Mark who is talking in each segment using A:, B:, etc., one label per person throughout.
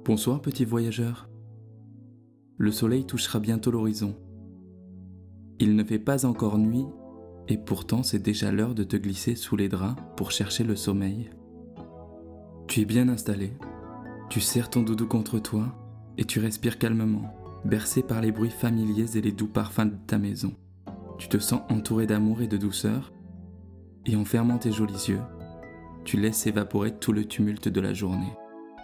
A: Bonsoir petit voyageur. Le soleil touchera bientôt l'horizon. Il ne fait pas encore nuit et pourtant c'est déjà l'heure de te glisser sous les draps pour chercher le sommeil. Tu es bien installé, tu serres ton doudou contre toi et tu respires calmement, bercé par les bruits familiers et les doux parfums de ta maison. Tu te sens entouré d'amour et de douceur et en fermant tes jolis yeux, tu laisses évaporer tout le tumulte de la journée.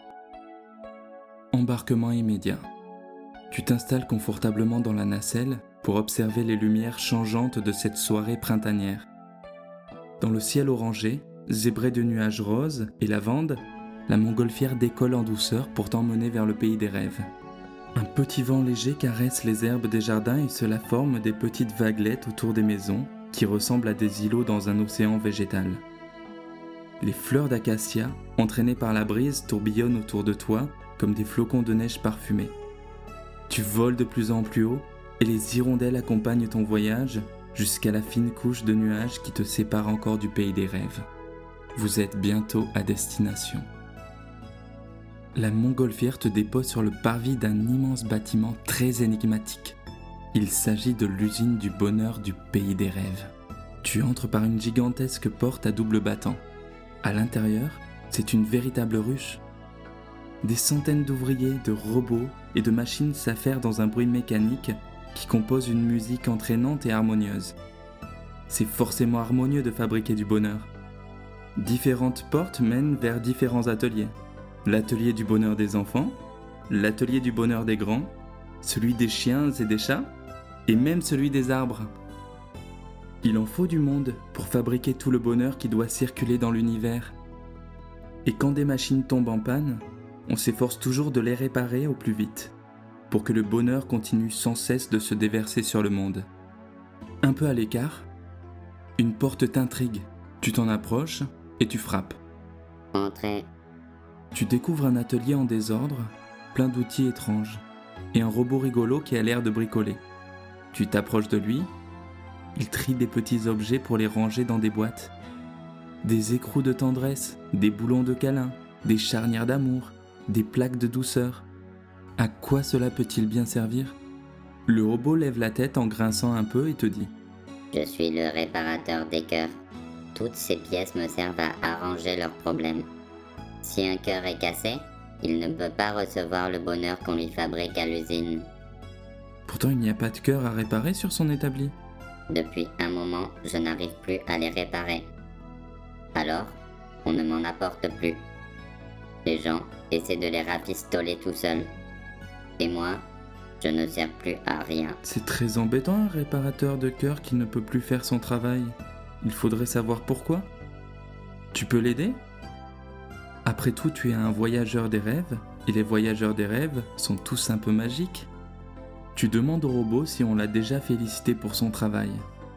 A: Embarquement immédiat. Tu t'installes confortablement dans la nacelle pour observer les lumières changeantes de cette soirée printanière. Dans le ciel orangé, zébré de nuages roses et lavande, la montgolfière décolle en douceur pour t'emmener vers le pays des rêves. Un petit vent léger caresse les herbes des jardins et cela forme des petites vaguelettes autour des maisons qui ressemblent à des îlots dans un océan végétal. Les fleurs d'acacia, entraînées par la brise, tourbillonnent autour de toi comme des flocons de neige parfumés. Tu voles de plus en plus haut et les hirondelles accompagnent ton voyage jusqu'à la fine couche de nuages qui te sépare encore du pays des rêves. Vous êtes bientôt à destination. La montgolfière te dépose sur le parvis d'un immense bâtiment très énigmatique. Il s'agit de l'usine du bonheur du pays des rêves. Tu entres par une gigantesque porte à double battant. À l'intérieur, c'est une véritable ruche. Des centaines d'ouvriers, de robots et de machines s'affairent dans un bruit mécanique qui compose une musique entraînante et harmonieuse. C'est forcément harmonieux de fabriquer du bonheur. Différentes portes mènent vers différents ateliers. L'atelier du bonheur des enfants, l'atelier du bonheur des grands, celui des chiens et des chats, et même celui des arbres. Il en faut du monde pour fabriquer tout le bonheur qui doit circuler dans l'univers. Et quand des machines tombent en panne, on s'efforce toujours de les réparer au plus vite, pour que le bonheur continue sans cesse de se déverser sur le monde. Un peu à l'écart, une porte t'intrigue. Tu t'en approches et tu frappes.
B: Entrez.
A: Tu découvres un atelier en désordre, plein d'outils étranges, et un robot rigolo qui a l'air de bricoler. Tu t'approches de lui, il trie des petits objets pour les ranger dans des boîtes. Des écrous de tendresse, des boulons de câlin, des charnières d'amour, des plaques de douceur. À quoi cela peut-il bien servir ? Le robot lève la tête en grinçant un peu et te dit :
B: Je suis le réparateur des cœurs. Toutes ces pièces me servent à arranger leurs problèmes. Si un cœur est cassé, il ne peut pas recevoir le bonheur qu'on lui fabrique à l'usine.
A: Pourtant il n'y a pas de cœur à réparer sur son établi.
B: Depuis un moment, je n'arrive plus à les réparer. Alors, on ne m'en apporte plus. Les gens essaient de les rafistoler tout seuls. Et moi, je ne sers plus à rien.
A: C'est très embêtant un réparateur de cœur qui ne peut plus faire son travail. Il faudrait savoir pourquoi. Tu peux l'aider ? Après tout, tu es un voyageur des rêves, et les voyageurs des rêves sont tous un peu magiques. Tu demandes au robot si on l'a déjà félicité pour son travail.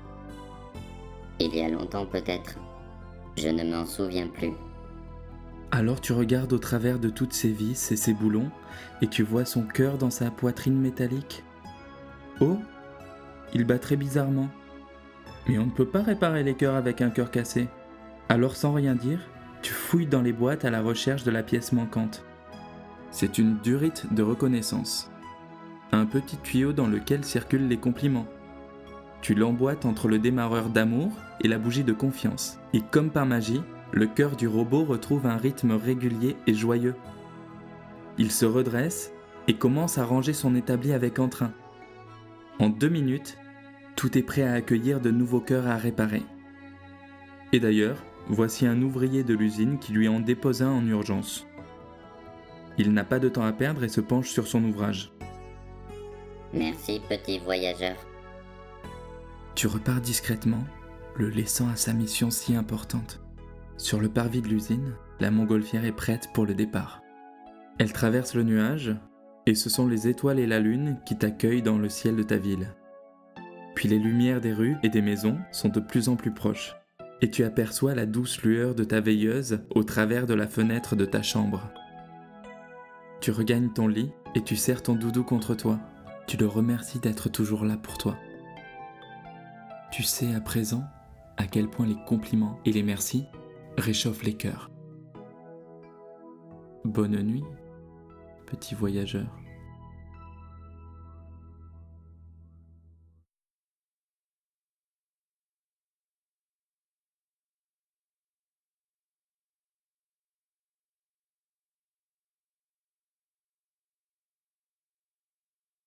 B: Il y a longtemps peut-être. Je ne m'en souviens plus.
A: Alors tu regardes au travers de toutes ses vis et ses boulons, et tu vois son cœur dans sa poitrine métallique. Oh, il bat très bizarrement. Mais on ne peut pas réparer les cœurs avec un cœur cassé. Alors sans rien dire, tu fouilles dans les boîtes à la recherche de la pièce manquante. C'est une durite de reconnaissance. Un petit tuyau dans lequel circulent les compliments. Tu l'emboîtes entre le démarreur d'amour et la bougie de confiance. Et comme par magie, le cœur du robot retrouve un rythme régulier et joyeux. Il se redresse et commence à ranger son établi avec entrain. En 2 minutes, tout est prêt à accueillir de nouveaux cœurs à réparer. Et d'ailleurs, voici un ouvrier de l'usine qui lui en dépose un en urgence. Il n'a pas de temps à perdre et se penche sur son ouvrage.
B: Merci, petit voyageur.
A: Tu repars discrètement, le laissant à sa mission si importante. Sur le parvis de l'usine, la montgolfière est prête pour le départ. Elle traverse le nuage, et ce sont les étoiles et la lune qui t'accueillent dans le ciel de ta ville. Puis les lumières des rues et des maisons sont de plus en plus proches, et tu aperçois la douce lueur de ta veilleuse au travers de la fenêtre de ta chambre. Tu regagnes ton lit et tu serres ton doudou contre toi. Tu le remercies d'être toujours là pour toi. Tu sais à présent à quel point les compliments et les merci réchauffent les cœurs. Bonne nuit, petit voyageur.